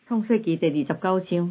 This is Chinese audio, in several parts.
创世纪第29章，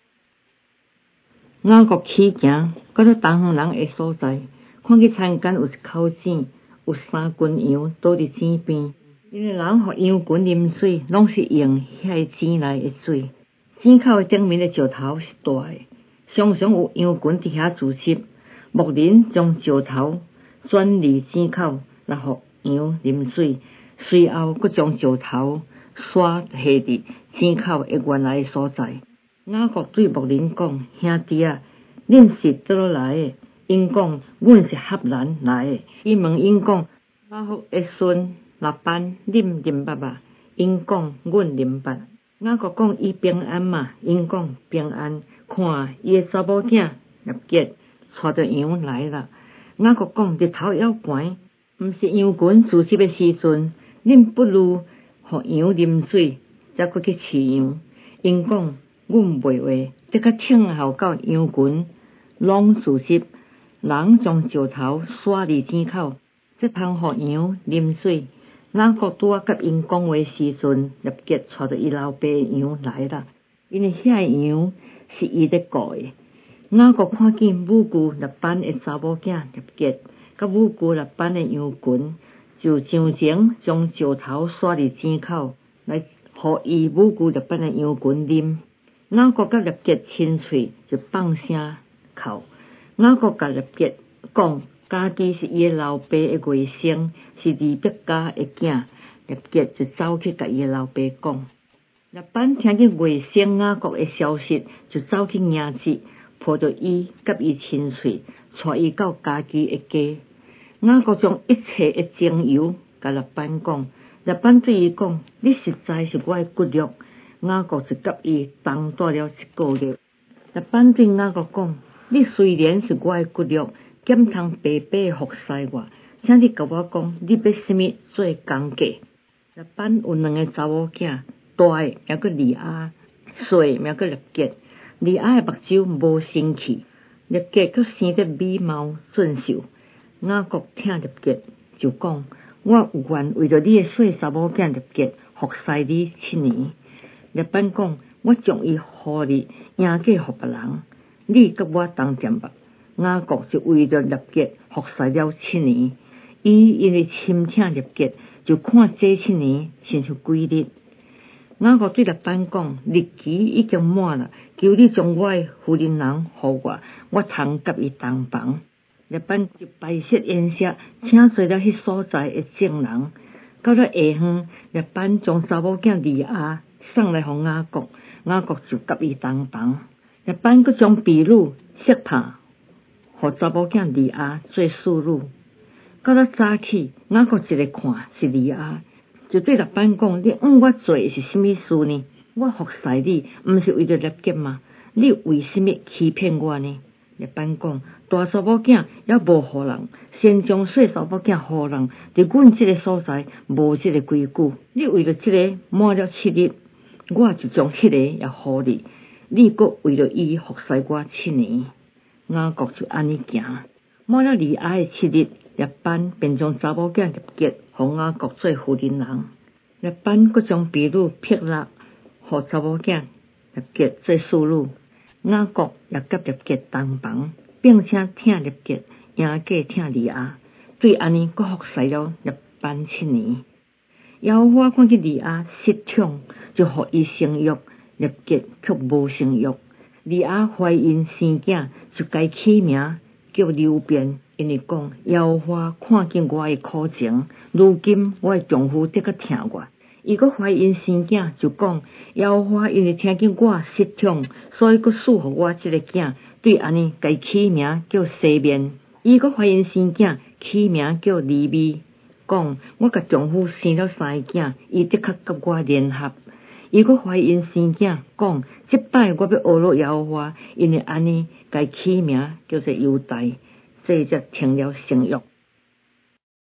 雅各起行，到了东方人的所在，看见田间有一口井，有3群羊倒伫井边。因为人互羊群啉水，拢是用遐井内的水。井口的顶面的石头是大的，常常有羊群伫遐自习。牧人将石头转离井口，来互羊啉水。随后，佫将石头刷下伫井口的原来的所在。雅各对牧人讲：“兄弟啊，恁是倒落来的？”因讲：“阮是赫兰来的。”伊问因讲：“雅各的孙拉班啉捌啊？”因讲：“阮啉捌。”雅各讲：“伊平安嘛？”因讲：“平安。”看伊的查某囝亚结带着羊来了。雅各讲：“日头还悬，毋是羊群自习的时阵，恁不如互羊啉水，才佫去饲羊。”因讲：“阮袂话，这较听候到羊群拢自习，人将石头刷离井口，才通互羊啉水。”雅各拄啊甲因讲话时阵，亚结带着伊老爸的羊来了，因为遐羊是伊咧顾的。雅各看见母舅拉班的查某囝亚结，甲母舅拉班的羊群，就上前将石头刷离井口，来互伊母舅拉班的羊群啉。雅各甲亚结亲嘴，就放声哭。雅各甲亚结讲：“家己是伊的老爸的外甥，是利百加的囝。”亚结就走去甲伊的老爸讲。拉班听见外甥雅各的消息，就走去迎接，抱着伊，甲伊亲嘴，带伊到家己的家。雅各将一切的情由甲拉班讲。拉班对伊讲：“你实在是我的骨肉。”雅各就甲伊同住了1个月。拉班对雅各讲：“你虽然是我的骨肉，减通白白服侍我，请你甲我讲，你要什么做工价？”拉班有2个查某囝，大的名叫利亚，小的名叫亚结。利亚的目睭无生气，亚结却生得美貌俊秀。雅各听亚结就讲：“我有愿为着你的小查某囝亚结服侍你7年。”拉班讲：“我将伊互你，赢价互别人，你甲我同店吧。”雅各就为着亚结服侍了7年。伊因为深听亚结，就看这7年亲像几日。雅各对拉班讲：“日期已经满了，求你将我的夫人人互我，我通甲伊同房。”拉班就摆设宴席，请做了迄所在的证人。到了下昏，拉班将查某囝利亚送来互雅各，雅各就甲伊同房。拉班佫将婢女色帕互查某囝利亚做侍女。到了早起，雅各一个看是利亚，就对拉班讲：“你我做的是什么事呢？我服侍你，毋是为了亚结吗？你为什么欺骗我呢？”拉班讲：“大查某囝也无互人，先将小查某囝互人，伫阮这个所在无这个规矩。你为了这个满了7日，我就将迄个也互你。你佫为了伊服侍我7年。”雅各就安尼行。满了利亚的7日，拉班便将查某囝亚结互雅各做夫人人。拉班佫将婢女撇拉互查某囝亚结做侍女。雅各也甲亚结同房，并且听亚结赢价听利亚，对安尼佫服侍了拉班7年。耶和华看见利亚失宠，就互伊生育，亚结却无生育。利亚怀孕生囝，就该起名叫流便，因为讲：“耶和华看见我的苦情，如今我的丈夫得个疼我。”伊佫怀孕生囝，就讲：“耶和华因为听见我失宠，所以佫赐予我这个囝，对安尼该起名叫西面。”伊佫怀孕生囝，起名叫利未，讲：“我甲丈夫生了3个囝，伊的确甲我联合。”伊佫怀孕生囝，讲：“这摆我要学了耶和华，因为安尼该起名叫做犹大。”这才停了生育。